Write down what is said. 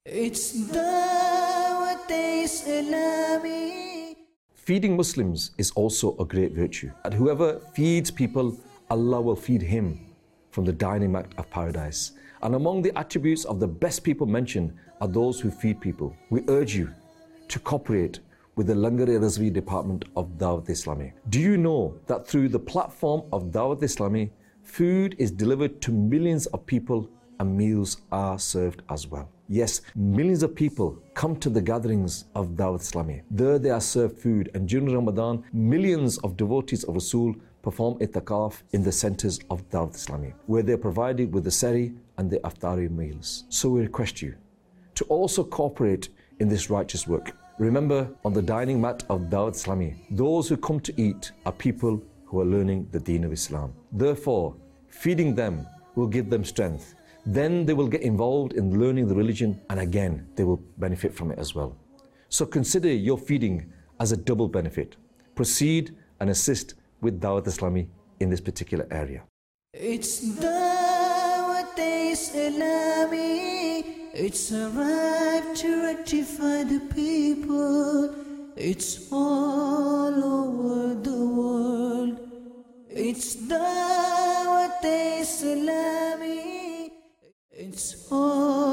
It's Dawat Islami. Feeding Muslims is also a great virtue. And whoever feeds people, Allah will feed him from the dining mat of paradise. And among the attributes of the best people mentioned are those who feed people. We urge you to cooperate with the Langar-e-Razvi department of Dawat Islami. Do you know that through the platform of Dawat Islami, food is delivered to millions of people and meals are served as well? Yes, millions of people come to the gatherings of Dawat Islami. There they are served food, and during Ramadan, millions of devotees of Rasul perform itikaf in the centers of Dawat Islami, where they are provided with the sari and the iftari meals. So we request you to also cooperate in this righteous work. Remember, on the dining mat of Dawat Islami, those who come to eat are people who are learning the deen of Islam. Therefore, feeding them will give them strength. Then they will get involved in learning the religion, and again, they will benefit from it as well. So consider your feeding as a double benefit. Proceed and assist with Dawat Islami in this particular area. It's Dawat Islami. It's arrived to rectify the people. It's all over the world. It's Dawat Islami. It's all